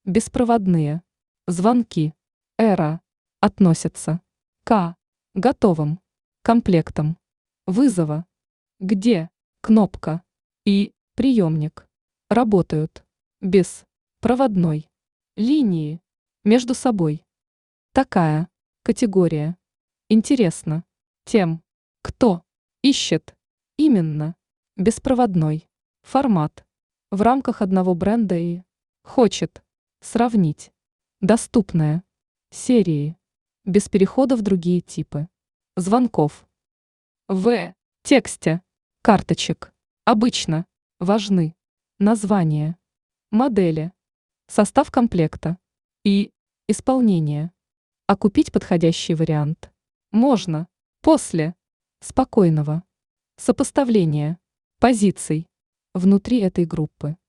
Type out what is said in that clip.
Беспроводные. Звонки. Эра. Относятся. К. Готовым. Комплектам. Вызова. Где. Кнопка. И. Приемник. Работают. Без. Проводной. Линии. Между собой. Такая. Категория. Интересно. Тем. Кто. Ищет. Именно. Беспроводной. Формат. В рамках одного бренда и. Хочет. Сравнить. Доступная. Серии. Без перехода в другие типы. Звонков. В. Тексте. Карточек. Обычно. Важны. Название. Модели. Состав комплекта. И. Исполнение. А купить подходящий вариант. Можно. После. Спокойного. Сопоставление. Позиций. Внутри этой группы.